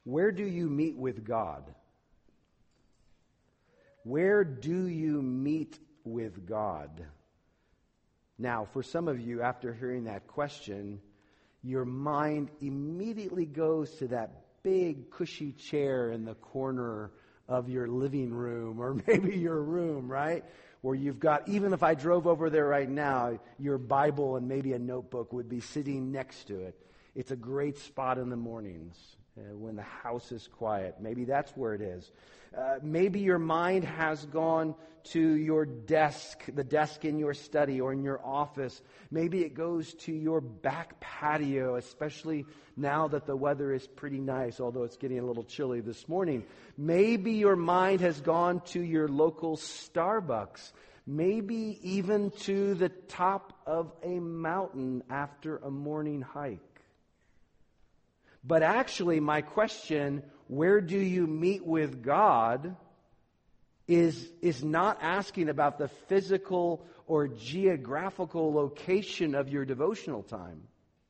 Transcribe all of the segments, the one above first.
Where do you meet with God? Where do you meet with God? Now, for some of you, after hearing that question, your mind immediately goes to that big, cushy chair in the corner of your living room, or maybe your room, right? Where you've got, even if I drove over there right now, your Bible and maybe a notebook would be sitting next to it. It's a great spot in the mornings when the house is quiet. Maybe that's where it is. Maybe your mind has gone to your desk, the desk in your study or in your office. Maybe it goes to your back patio, especially now that the weather is pretty nice, although it's getting a little chilly this morning. Maybe your mind has gone to your local Starbucks. Maybe even to the top of a mountain after a morning hike. But actually, my question, where do you meet with God, is not asking about the physical or geographical location of your devotional time.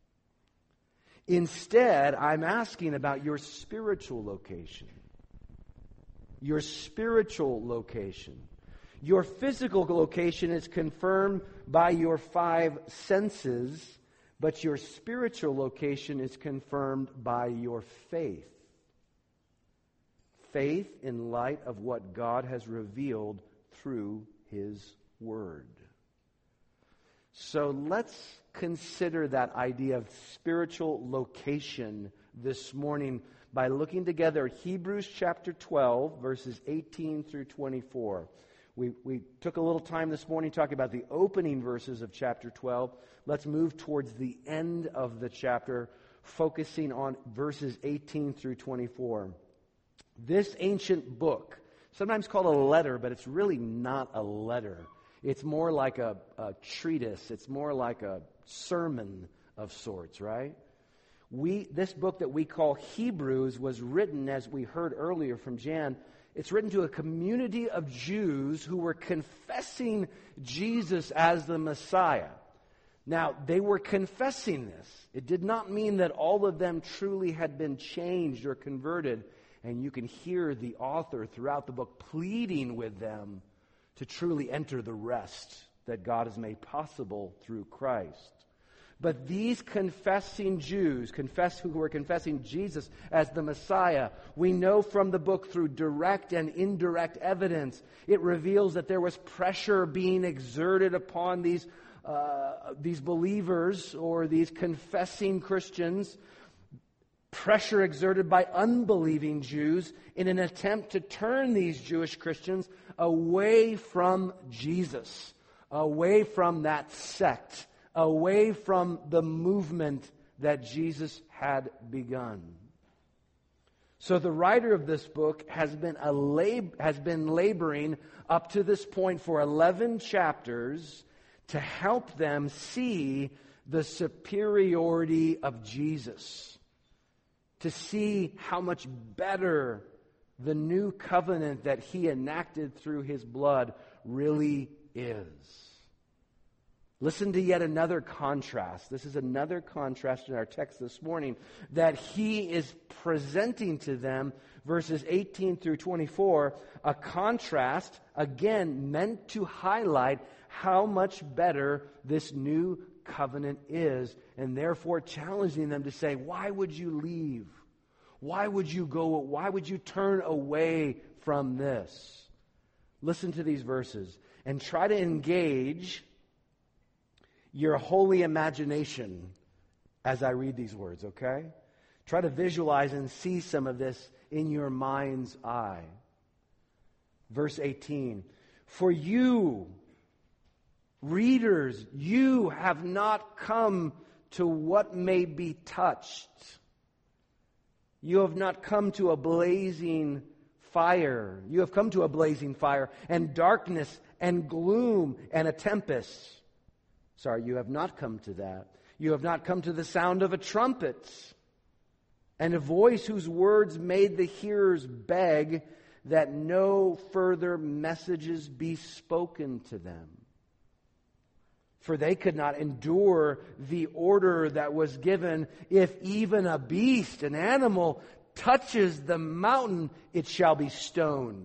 Instead, I'm asking about your spiritual location. Your spiritual location. Your physical location is confirmed by your 5 senses, but your spiritual location is confirmed by your faith. Faith in light of what God has revealed through His Word. So let's consider that idea of spiritual location this morning by looking together Hebrews chapter 12, verses 18 through 24. We took a little time this morning talking about the opening verses of chapter 12. Let's move towards the end of the chapter, focusing on verses 18 through 24. This ancient book, sometimes called a letter, but it's really not a letter. It's more like a treatise. It's more like a sermon of sorts, right? This book that we call Hebrews was written, as we heard earlier from Jan, it's written to a community of Jews who were confessing Jesus as the Messiah. Now, they were confessing this. It did not mean that all of them truly had been changed or converted. And you can hear the author throughout the book pleading with them to truly enter the rest that God has made possible through Christ. But these confessing Jews, who were confessing Jesus as the Messiah, we know from the book through direct and indirect evidence, it reveals that there was pressure being exerted upon these believers or these confessing Christians, pressure exerted by unbelieving Jews in an attempt to turn these Jewish Christians away from Jesus, away from that sect, away from the movement that Jesus had begun. So the writer of this book has been laboring up to this point for 11 chapters to help them see the superiority of Jesus, to see how much better the new covenant that He enacted through His blood really is. Listen to yet another contrast. This is another contrast in our text this morning that he is presenting to them, verses 18 through 24, a contrast, again, meant to highlight how much better this new covenant is, and therefore challenging them to say, why would you leave? Why would you go? Why would you turn away from this? Listen to these verses and try to engage your holy imagination as I read these words, okay? Try to visualize and see some of this in your mind's eye. Verse 18, for you, readers, you have not come to what may be touched. You have not come to a blazing fire. You have come to a blazing fire and darkness and gloom and a tempest. Sorry, you have not come to that. You have not come to the sound of a trumpet and a voice whose words made the hearers beg that no further messages be spoken to them. For they could not endure the order that was given if even a beast, an animal, touches the mountain, it shall be stoned.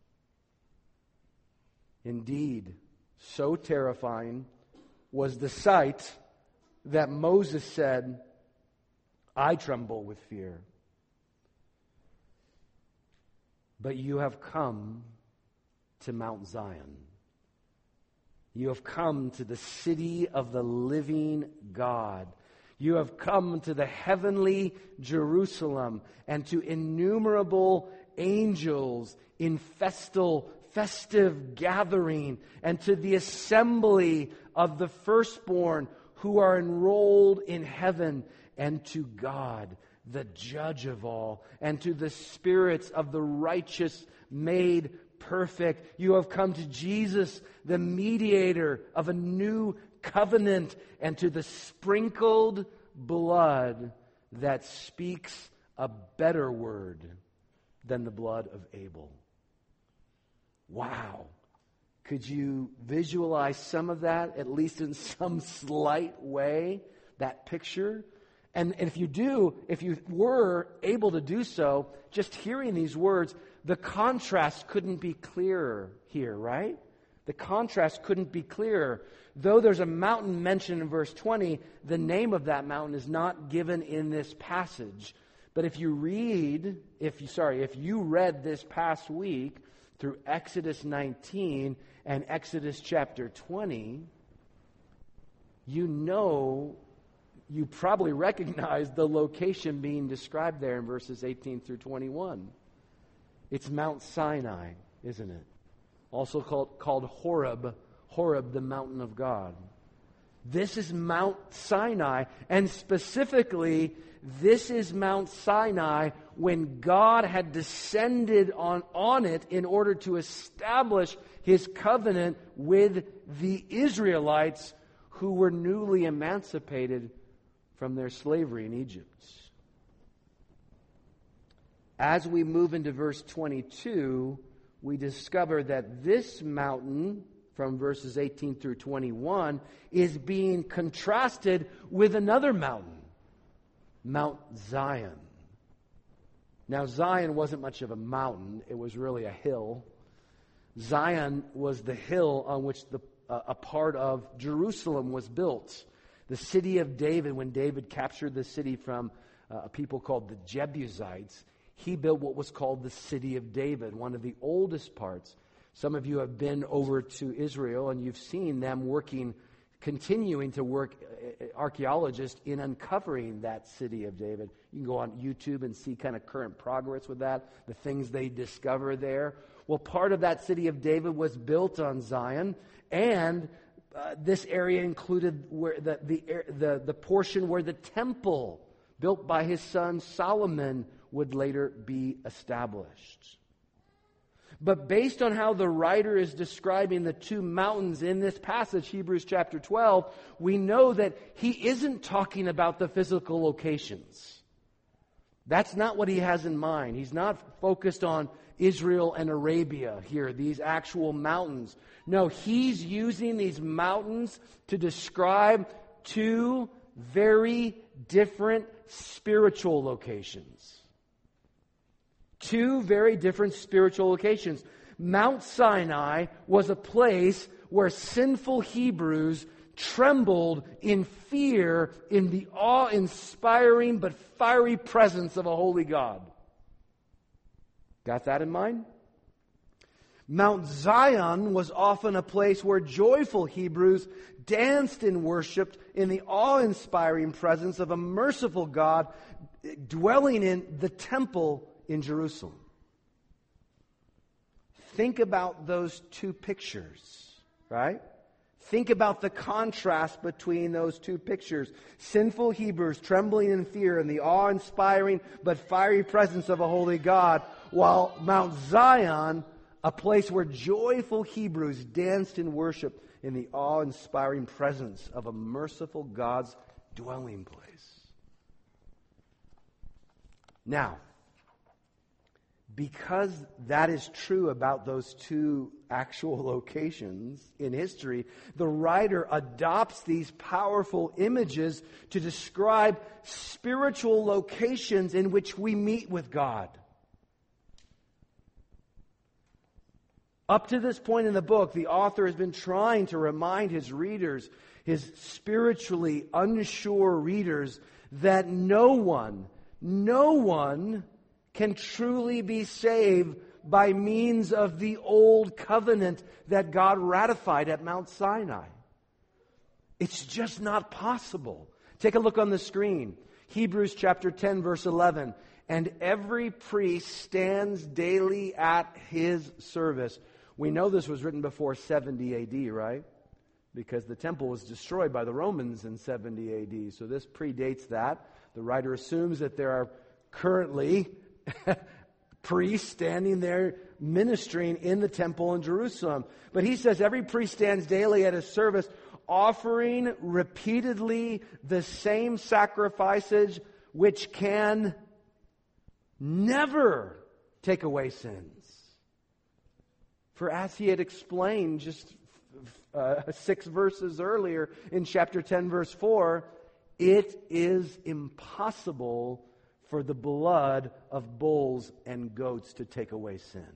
Indeed, so terrifying was the sight that Moses said, I tremble with fear. But you have come to Mount Zion. You have come to the city of the living God. You have come to the heavenly Jerusalem and to innumerable angels in festive gathering, and to the assembly of the firstborn who are enrolled in heaven, and to God, the judge of all, and to the spirits of the righteous made perfect. You have come to Jesus, the mediator of a new covenant, and to the sprinkled blood that speaks a better word than the blood of Abel. Wow. Could you visualize some of that, at least in some slight way, that picture? And if you were able to do so, just hearing these words, the contrast couldn't be clearer here, right? The contrast couldn't be clearer. Though there's a mountain mentioned in verse 20, the name of that mountain is not given in this passage. But if you read this past week through Exodus 19 and Exodus chapter 20, you probably recognize the location being described there in verses 18 through 21. It's Mount Sinai, isn't it? Also called Horeb, the mountain of God. This is Mount Sinai, and specifically, this is Mount Sinai when God had descended on it in order to establish His covenant with the Israelites who were newly emancipated from their slavery in Egypt. As we move into verse 22, we discover that this mountain, from verses 18 through 21, is being contrasted with another mountain, Mount Zion. Now, Zion wasn't much of a mountain. It was really a hill. Zion was the hill on which a part of Jerusalem was built. The city of David, when David captured the city from a people called the Jebusites, he built what was called the city of David, one of the oldest parts. Some of you have been over to Israel and you've seen them continuing to work, archaeologists, in uncovering that city of David. You can go on YouTube and see kind of current progress with that, the things they discover there. Well, part of that city of David was built on Zion, and this area included where the portion where the temple built by his son Solomon would later be established. But based on how the writer is describing the two mountains in this passage, Hebrews chapter 12, we know that he isn't talking about the physical locations. That's not what he has in mind. He's not focused on Israel and Arabia here, these actual mountains. No, he's using these mountains to describe two very different spiritual locations. Two very different spiritual locations. Mount Sinai was a place where sinful Hebrews trembled in fear in the awe-inspiring but fiery presence of a holy God. Got that in mind? Mount Zion was often a place where joyful Hebrews danced and worshiped in the awe-inspiring presence of a merciful God dwelling in the temple in Jerusalem. Think about those two pictures, right? Think about the contrast between those two pictures. Sinful Hebrews trembling in fear in the awe-inspiring but fiery presence of a holy God, while Mount Zion, a place where joyful Hebrews danced in worship in the awe-inspiring presence of a merciful God's dwelling place. Now, because that is true about those two actual locations in history, the writer adopts these powerful images to describe spiritual locations in which we meet with God. Up to this point in the book, the author has been trying to remind his readers, his spiritually unsure readers, that no one can truly be saved by means of the old covenant that God ratified at Mount Sinai. It's just not possible. Take a look on the screen. Hebrews chapter 10, verse 11. And every priest stands daily at his service. We know this was written before 70 AD, right? Because the temple was destroyed by the Romans in 70 AD. So this predates that. The writer assumes that there are currently priests standing there ministering in the temple in Jerusalem. But he says every priest stands daily at his service, offering repeatedly the same sacrifices which can never take away sins. For as he had explained just 6 verses earlier in chapter 10, verse 4, it is impossible for the blood of bulls and goats to take away sin.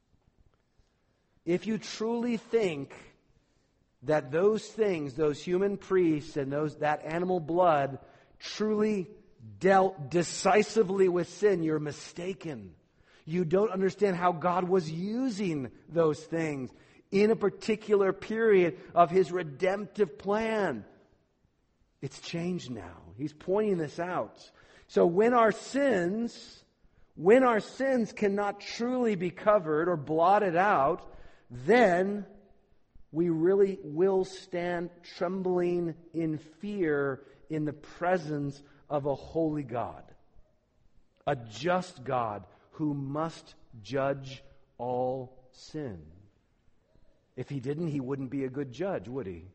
If you truly think that those things, those human priests and that animal blood truly dealt decisively with sin, you're mistaken. You don't understand how God was using those things in a particular period of His redemptive plan. It's changed now. He's pointing this out. So when our sins cannot truly be covered or blotted out, then we really will stand trembling in fear in the presence of a holy God, a just God who must judge all sin. If He didn't, He wouldn't be a good judge, would He?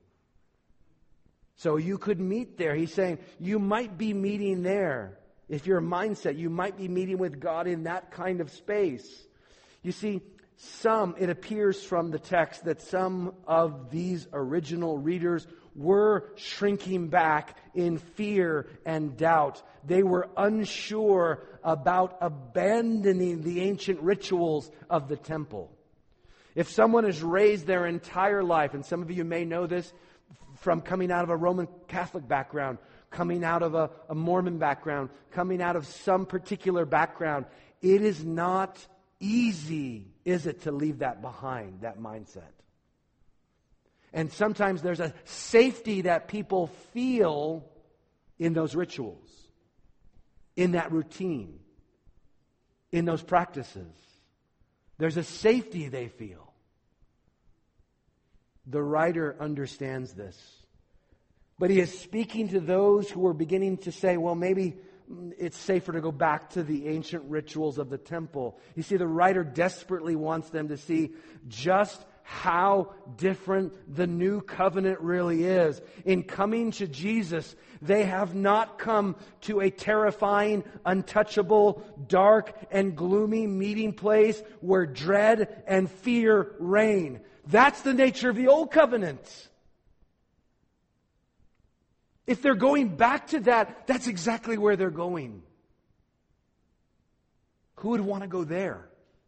So you could meet there. He's saying you might be meeting there. If your mindset, you might be meeting with God in that kind of space. You see, it appears from the text that some of these original readers were shrinking back in fear and doubt. They were unsure about abandoning the ancient rituals of the temple. If someone has raised their entire life, and some of you may know this from coming out of a Roman Catholic background, coming out of a Mormon background, coming out of some particular background, it is not easy, is it, to leave that behind, that mindset. And sometimes there's a safety that people feel in those rituals, in that routine, in those practices. There's a safety they feel. The writer understands this. But he is speaking to those who are beginning to say, well, maybe it's safer to go back to the ancient rituals of the temple. You see, the writer desperately wants them to see just how different the new covenant really is. In coming to Jesus, they have not come to a terrifying, untouchable, dark, and gloomy meeting place where dread and fear reign. That's the nature of the old covenant. If they're going back to that, that's exactly where they're going. Who would want to go there?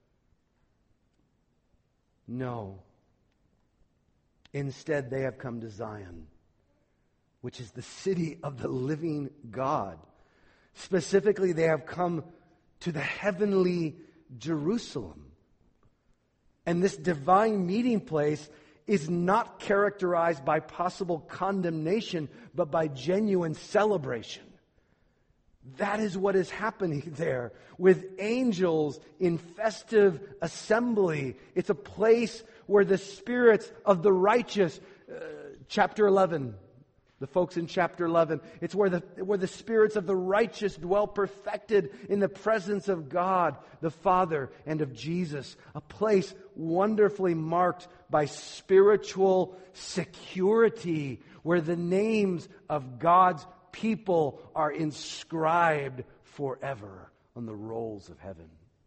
No. Instead, they have come to Zion, which is the city of the living God. Specifically, they have come to the heavenly Jerusalem. And this divine meeting place is not characterized by possible condemnation, but by genuine celebration. That is what is happening there with angels in festive assembly. It's a place where the spirits of the righteous, chapter 11, the folks in chapter 11, it's where the spirits of the righteous dwell perfected in the presence of God, the Father, and of Jesus. A place wonderfully marked by spiritual security, where the names of God's people are inscribed forever on the rolls of heaven.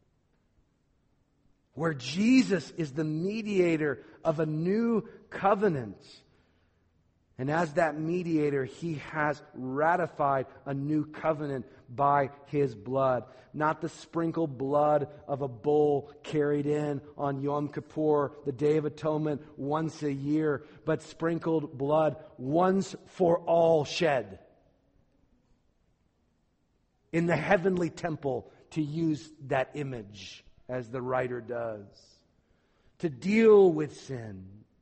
Where Jesus is the mediator of a new covenant. And as that mediator, He has ratified a new covenant by His blood. Not the sprinkled blood of a bull carried in on Yom Kippur, the Day of Atonement, once a year, but sprinkled blood once for all shed in the heavenly temple, to use that image as the writer does, to deal with sin.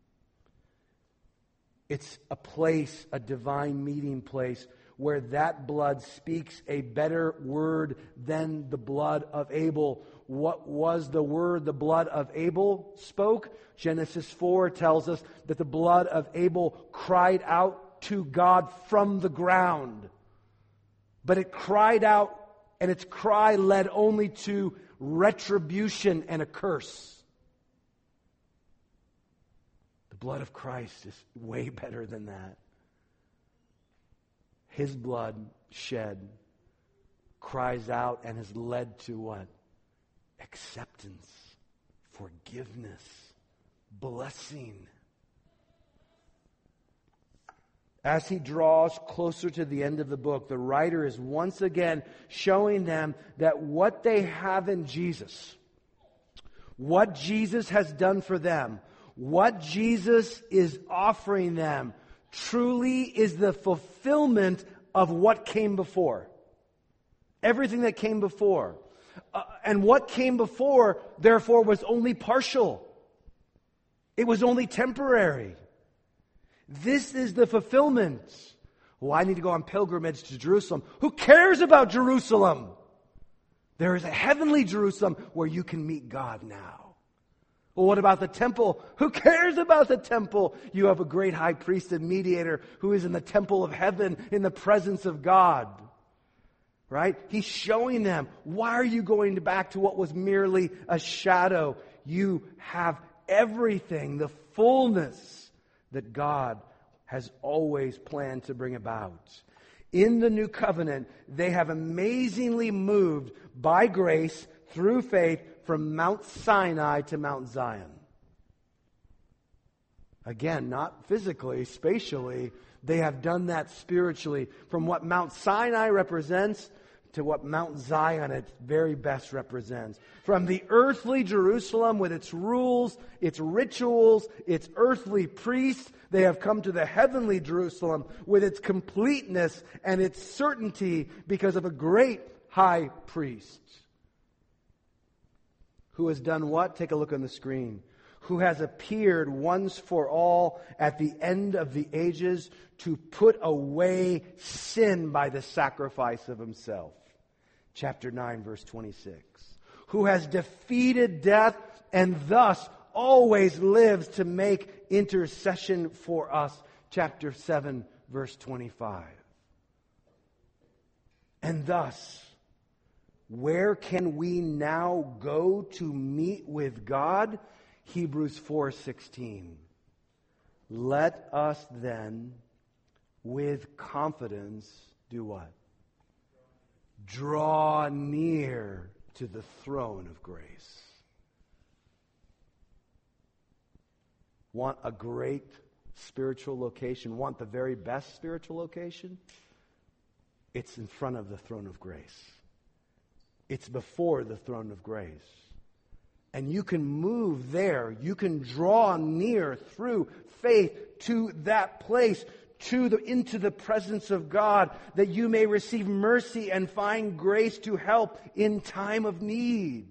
It's a place, a divine meeting place, where that blood speaks a better word than the blood of Abel. What was the word the blood of Abel spoke? Genesis 4 tells us that the blood of Abel cried out to God from the ground. But it cried out, and its cry led only to retribution and a curse. The blood of Christ is way better than that. His blood shed cries out and has led to what? Acceptance, forgiveness, blessing. As he draws closer to the end of the book, the writer is once again showing them that what they have in Jesus, what Jesus has done for them, what Jesus is offering them, truly is the fulfillment of what came before. Everything that came before. And what came before, therefore, was only partial. It was only temporary. This is the fulfillment. Well, I need to go on pilgrimage to Jerusalem. Who cares about Jerusalem? There is a heavenly Jerusalem where you can meet God now. Well, what about the temple? Who cares about the temple? You have a great high priest and mediator who is in the temple of heaven in the presence of God. Right? He's showing them, why are you going back to what was merely a shadow? You have everything, the fullness that God has always planned to bring about. In the new covenant, they have amazingly moved by grace through faith from Mount Sinai to Mount Zion. Again, not physically, spatially. They have done that spiritually. From what Mount Sinai represents to what Mount Zion at its very best represents. From the earthly Jerusalem with its rules, its rituals, its earthly priests, they have come to the heavenly Jerusalem with its completeness and its certainty because of a great high priest. Who has done what? Take a look on the screen. Who has appeared once for all at the end of the ages to put away sin by the sacrifice of Himself. Chapter 9, verse 26. Who has defeated death and thus always lives to make intercession for us. Chapter 7, verse 25. And thus, where can we now go to meet with God? Hebrews 4:16. Let us then, with confidence, do what? Draw near to the throne of grace. Want a great spiritual location? Want the very best spiritual location? It's in front of the throne of grace. It's before the throne of grace. And you can move there. You can draw near through faith to that place, into the presence of God, that you may receive mercy and find grace to help in time of need.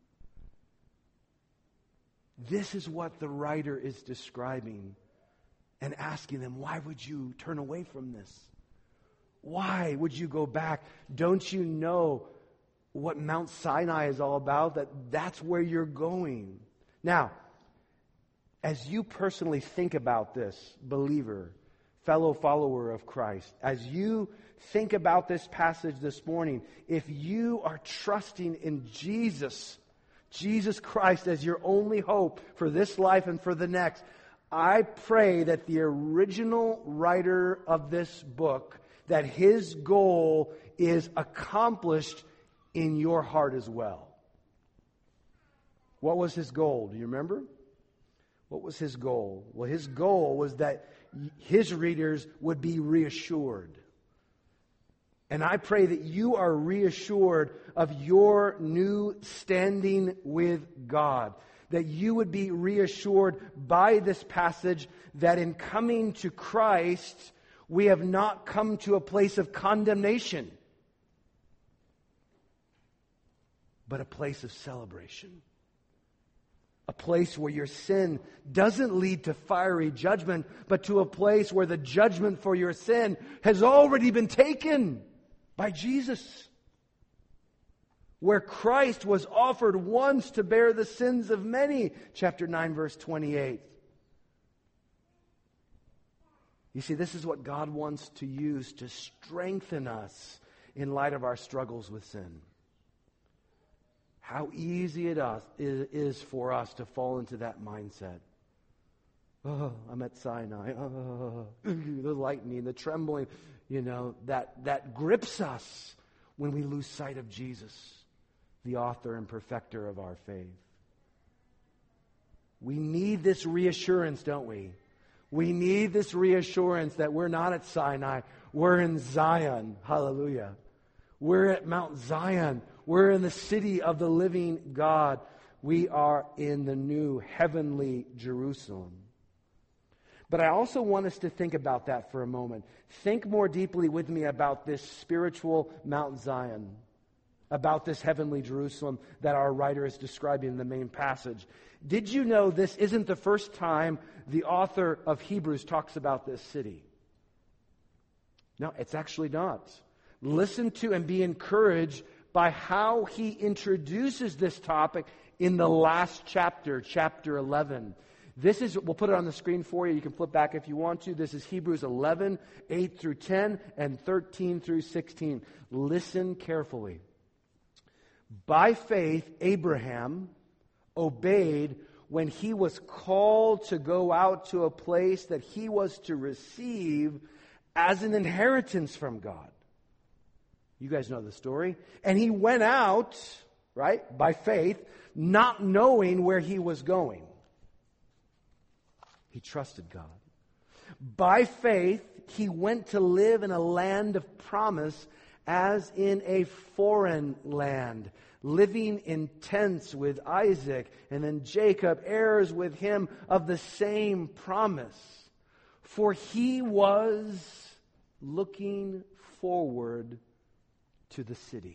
This is what the writer is describing and asking them, why would you turn away from this? Why would you go back? Don't you know what Mount Sinai is all about? That's where you're going. Now, as you personally think about this, believer, fellow follower of Christ, as you think about this passage this morning, if you are trusting in Jesus Christ as your only hope for this life and for the next, I pray that the original writer of this book, that his goal is accomplished in your heart as well. What was his goal? Do you remember? What was his goal? Well, his goal was that his readers would be reassured. And I pray that you are reassured of your new standing with God. That you would be reassured by this passage that in coming to Christ, we have not come to a place of condemnation, but a place of celebration. A place where your sin doesn't lead to fiery judgment, but to a place where the judgment for your sin has already been taken by Jesus. Where Christ was offered once to bear the sins of many. Chapter 9, verse 28. You see, this is what God wants to use to strengthen us in light of our struggles with sin. How easy it is for us to fall into that mindset. Oh, I'm at Sinai. Oh, the lightning, the trembling, that grips us when we lose sight of Jesus, the author and perfecter of our faith. We need this reassurance, don't we? We need this reassurance that we're not at Sinai. We're in Zion. Hallelujah. We're at Mount Zion. We're in the city of the living God. We are in the new heavenly Jerusalem. But I also want us to think about that for a moment. Think more deeply with me about this spiritual Mount Zion, about this heavenly Jerusalem that our writer is describing in the main passage. Did you know this isn't the first time the author of Hebrews talks about this city? No, it's actually not. Listen to and be encouraged by how he introduces this topic in the last chapter, chapter 11. This is, we'll put it on the screen for you. You can flip back if you want to. This is Hebrews 11, 8 through 10, and 13 through 16. Listen carefully. By faith, Abraham obeyed when he was called to go out to a place that he was to receive as an inheritance from God. You guys know the story. And he went out, right, by faith, not knowing where he was going. He trusted God. By faith, he went to live in a land of promise as in a foreign land, living in tents with Isaac and then Jacob, heirs with him of the same promise. For he was looking forward to the city.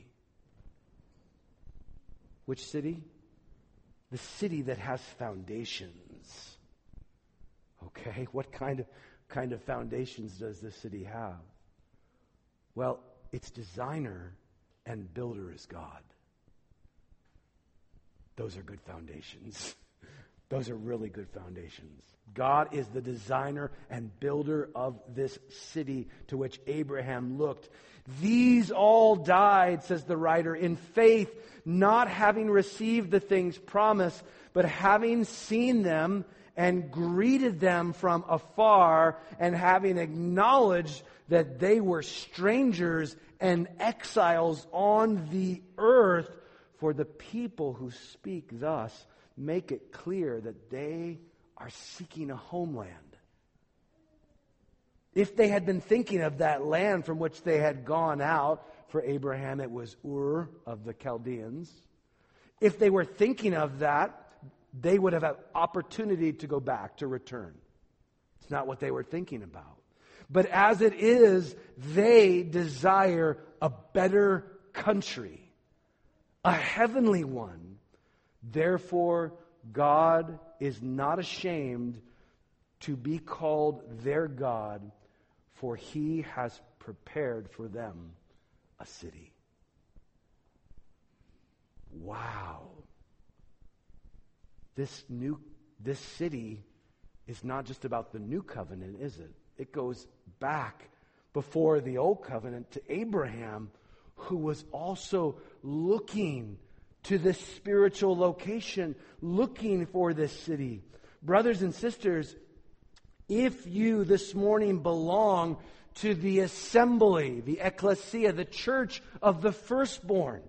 Which city? The city that has foundations. Okay, what kind of foundations does this city have? Well, its designer and builder is God. Those are good foundations. Those are really good foundations. God is the designer and builder of this city to which Abraham looked. These all died, says the writer, in faith, not having received the things promised, but having seen them and greeted them from afar, and having acknowledged that they were strangers and exiles on the earth. For the people who speak thus make it clear that they are seeking a homeland. If they had been thinking of that land from which they had gone out, for Abraham it was Ur of the Chaldeans. If they were thinking of that, they would have had opportunity to go back, to return. It's not what they were thinking about. But as it is, they desire a better country, a heavenly one. Therefore, God is not ashamed to be called their God, for he has prepared for them a city. Wow. This city is not just about the new covenant, is it? It goes back before the old covenant to Abraham, who was also looking to this spiritual location, looking for this city. Brothers and sisters, if you this morning belong to the assembly, the ecclesia, the church of the firstborn,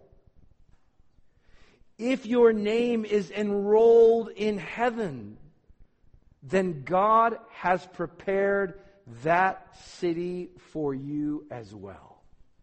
if your name is enrolled in heaven, then God has prepared that city for you as well.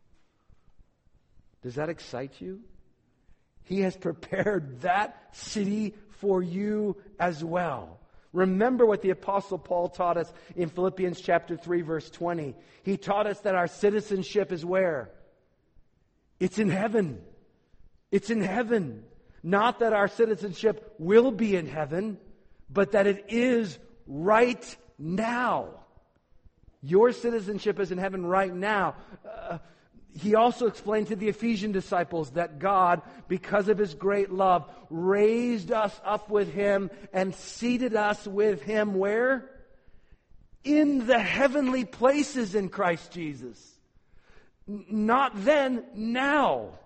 Does that excite you? He has prepared that city for you as well. Remember what the Apostle Paul taught us in Philippians chapter 3, verse 20. He taught us that our citizenship is where? It's in heaven. It's in heaven. Not that our citizenship will be in heaven, but that it is right now. Your citizenship is in heaven right now. He also explained to the Ephesian disciples that God, because of His great love, raised us up with Him and seated us with Him where? In the heavenly places in Christ Jesus. Not then, now.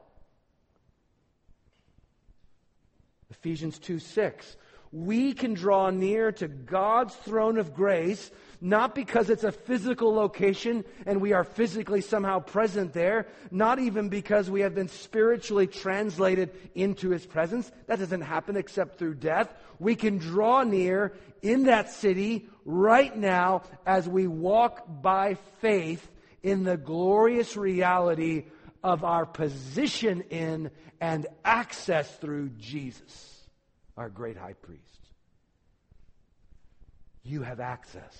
Ephesians 2:6. We can draw near to God's throne of grace, not because it's a physical location and we are physically somehow present there, not even because we have been spiritually translated into His presence. That doesn't happen except through death. We can draw near in that city right now as we walk by faith in the glorious reality of our position in and access through Jesus, our great high priest. You have access.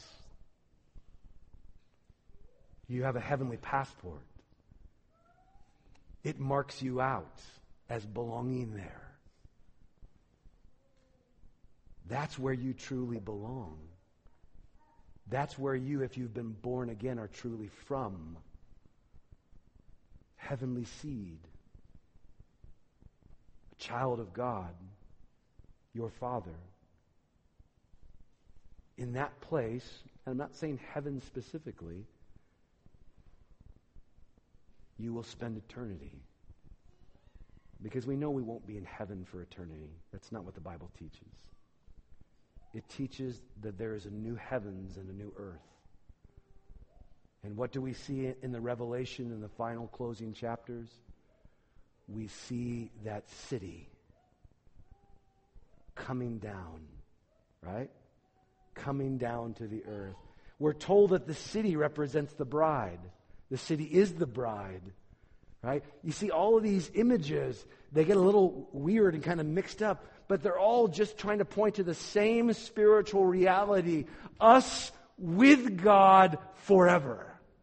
You have a heavenly passport. It marks you out as belonging there. That's where you truly belong. That's where you, if you've been born again, are truly from. Heavenly seed. A child of God. Your Father. In that place, and I'm not saying heaven specifically, you will spend eternity. Because we know we won't be in heaven for eternity. That's not what the Bible teaches. It teaches that there is a new heavens and a new earth. And what do we see in the Revelation in the final closing chapters? We see that city coming down, right? Coming down to the earth. We're told that the city represents the bride. The city is the bride, right? You see, all of these images, they get a little weird and kind of mixed up, but they're all just trying to point to the same spiritual reality, us with God forever.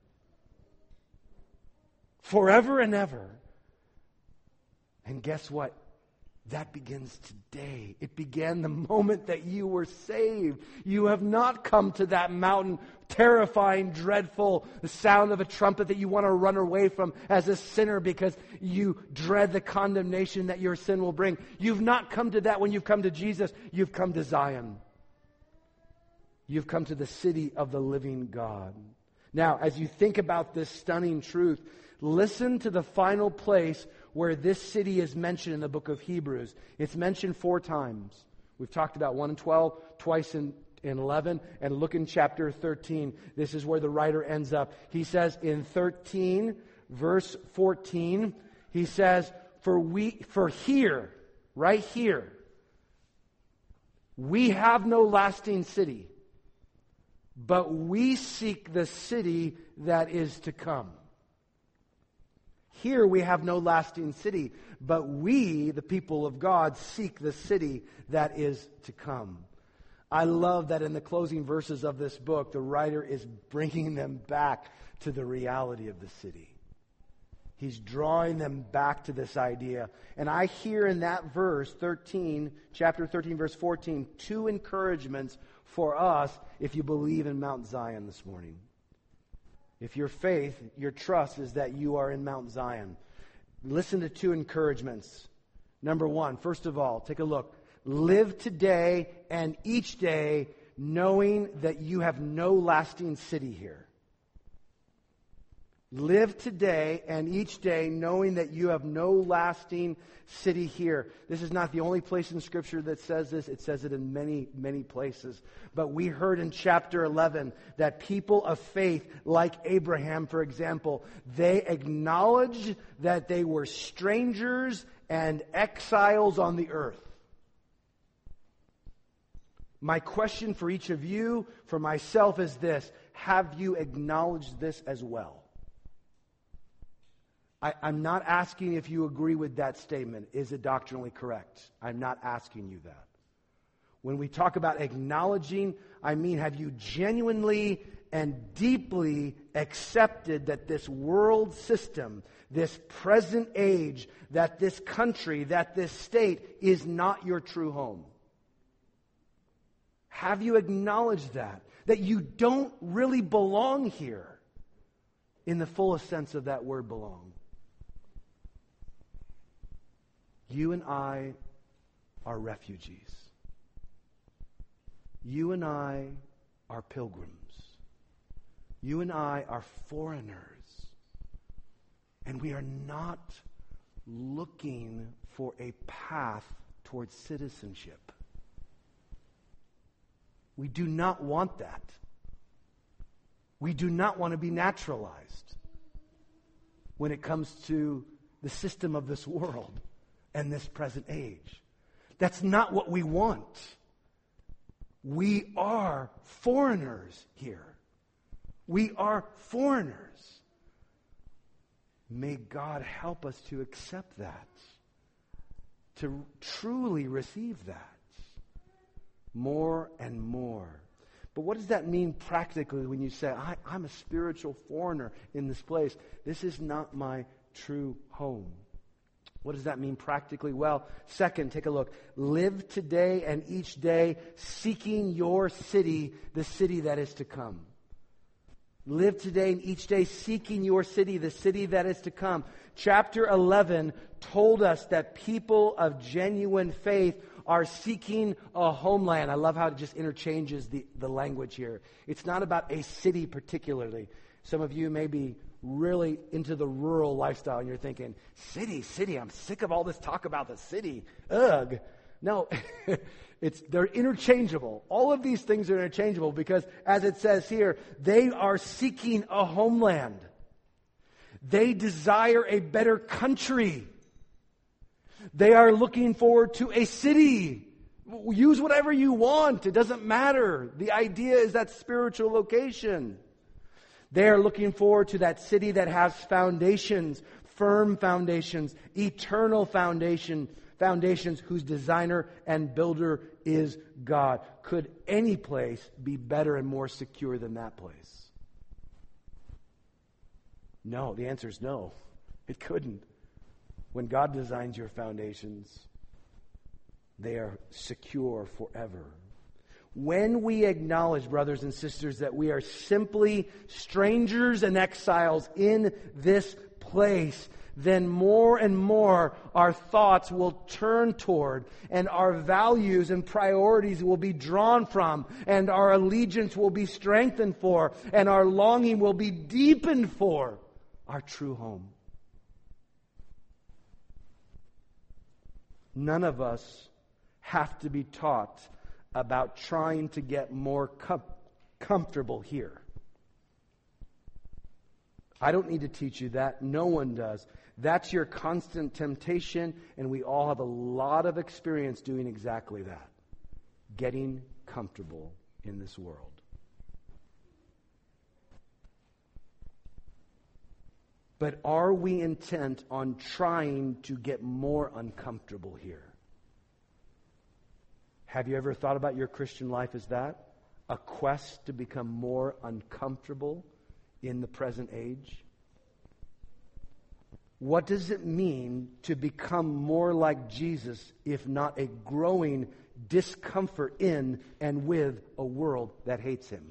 Forever and ever. And guess what? That begins today. It began the moment that you were saved. You have not come to that mountain, terrifying, dreadful, the sound of a trumpet that you want to run away from as a sinner because you dread the condemnation that your sin will bring. You've not come to that when you've come to Jesus. You've come to Zion. You've come to the city of the living God. Now, as you think about this stunning truth, listen to the final place where this city is mentioned in the book of Hebrews. It's mentioned 4 times. We've talked about 1 in 12, twice in 11, and look in chapter 13. This is where the writer ends up. He says in 13, verse 14, he says, For here, right here, we have no lasting city, but we seek the city that is to come. Here we have no lasting city, but we, the people of God, seek the city that is to come. I love that in the closing verses of this book, the writer is bringing them back to the reality of the city. He's drawing them back to this idea. And I hear in that verse 13, chapter 13, verse 14, 2 encouragements for us if you believe in Mount Zion this morning. If your faith, your trust is that you are in Mount Zion. Listen to 2 encouragements. Number 1, first of all, take a look. Live today and each day knowing that you have no lasting city here. Live today and each day knowing that you have no lasting city here. This is not the only place in Scripture that says this. It says it in many, many places. But we heard in chapter 11 that people of faith, like Abraham, for example, they acknowledged that they were strangers and exiles on the earth. My question for each of you, for myself, is this: have you acknowledged this as well? I'm not asking if you agree with that statement. Is it doctrinally correct? I'm not asking you that. When we talk about acknowledging, I mean, have you genuinely and deeply accepted that this world system, this present age, that this country, that this state is not your true home? Have you acknowledged that? That you don't really belong here in the fullest sense of that word belong? You and I are refugees. You and I are pilgrims. You and I are foreigners. And we are not looking for a path towards citizenship. We do not want that. We do not want to be naturalized when it comes to the system of this world and this present age. That's not what we want. We are foreigners here. We are foreigners. May God help us to accept that, to truly receive that more and more. But what does that mean practically when you say, I'm a spiritual foreigner in this place? This is not my true home. What does that mean practically? Well, second, take a look. Live today and each day seeking your city, the city that is to come. Live today and each day seeking your city, the city that is to come. Chapter 11 told us that people of genuine faith are seeking a homeland. I love how it just interchanges the language here. It's not about a city particularly. Some of you may be really into the rural lifestyle and you're thinking, city, I'm sick of all this talk about the city. Ugh. No, they're interchangeable. All of these things are interchangeable because, as it says here, they are seeking a homeland. They desire a better country. They are looking forward to a city. Use whatever you want. It doesn't matter. The idea is that spiritual location. They are looking forward to that city that has foundations, firm foundations, eternal foundations whose designer and builder is God. Could any place be better and more secure than that place? No, the answer is no. It couldn't. When God designs your foundations, they are secure forever. When we acknowledge, brothers and sisters, that we are simply strangers and exiles in this place, then more and more our thoughts will turn toward, and our values and priorities will be drawn from, and our allegiance will be strengthened for, and our longing will be deepened for our true home. None of us have to be taught about trying to get more comfortable here. I don't need to teach you that. No one does. That's your constant temptation, and we all have a lot of experience doing exactly that. Getting comfortable in this world. But are we intent on trying to get more uncomfortable here? Have you ever thought about your Christian life as that? A quest to become more uncomfortable in the present age? What does it mean to become more like Jesus if not a growing discomfort in and with a world that hates him?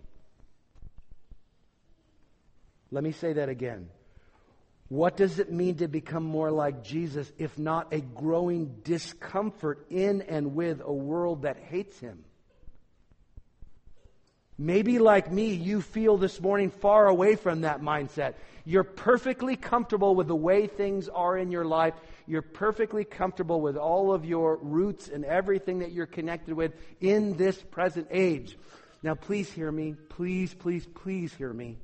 Let me say that again. What does it mean to become more like Jesus if not a growing discomfort in and with a world that hates him? Maybe like me, you feel this morning far away from that mindset. You're perfectly comfortable with the way things are in your life. You're perfectly comfortable with all of your roots and everything that you're connected with in this present age. Now please hear me. Please, please, please hear me.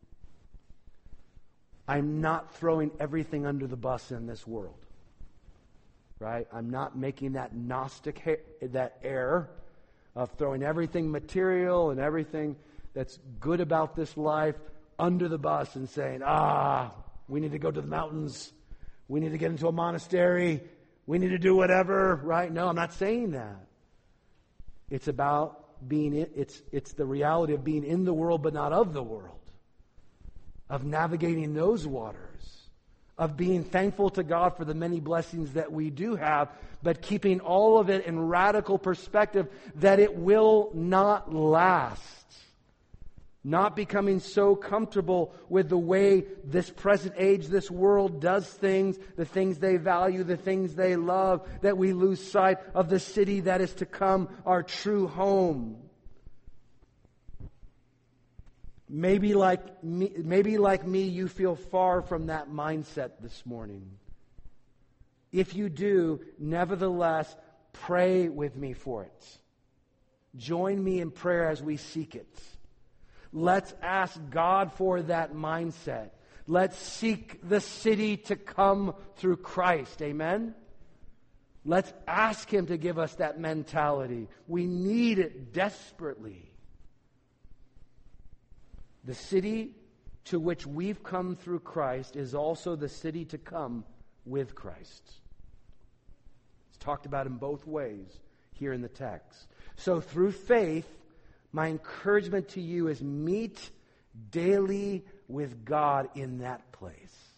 I'm not throwing everything under the bus in this world. Right? I'm not making that Gnostic that error. of throwing everything material and everything that's good about this life under the bus and saying, we need to go to the mountains. We need to get into a monastery. We need to do whatever, right? No, I'm not saying that. It's about it's the reality of being in the world but not of the world, of navigating those waters, of being thankful to God for the many blessings that we do have, but keeping all of it in radical perspective that it will not last. Not becoming so comfortable with the way this present age, this world does things, the things they value, the things they love, that we lose sight of the city that is to come, our true home. Maybe like me, you feel far from that mindset this morning. If you do, nevertheless, pray with me for it. Join me in prayer as we seek it. Let's ask God for that mindset. Let's seek the city to come through Christ. Amen? Let's ask Him to give us that mentality. We need it desperately. The city to which we've come through Christ is also the city to come with Christ. It's talked about in both ways here in the text. So through faith, my encouragement to you is meet daily with God in that place.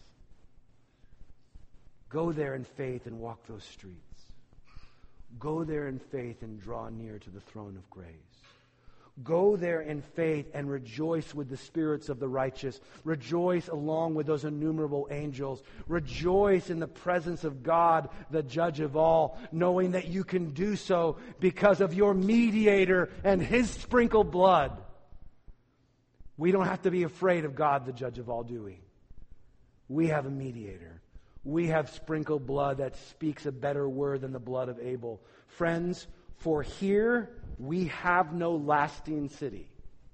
Go there in faith and walk those streets. Go there in faith and draw near to the throne of grace. Go there in faith and rejoice with the spirits of the righteous. Rejoice along with those innumerable angels. Rejoice in the presence of God, the judge of all, knowing that you can do so because of your mediator and His sprinkled blood. We don't have to be afraid of God, the judge of all, do we? We have a mediator. We have sprinkled blood that speaks a better word than the blood of Abel. Friends, for here we have no lasting city,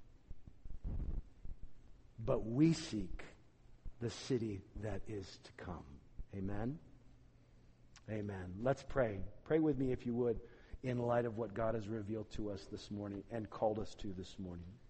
but we seek the city that is to come. Amen? Amen. Let's pray. Pray with me if you would, in light of what God has revealed to us this morning and called us to this morning.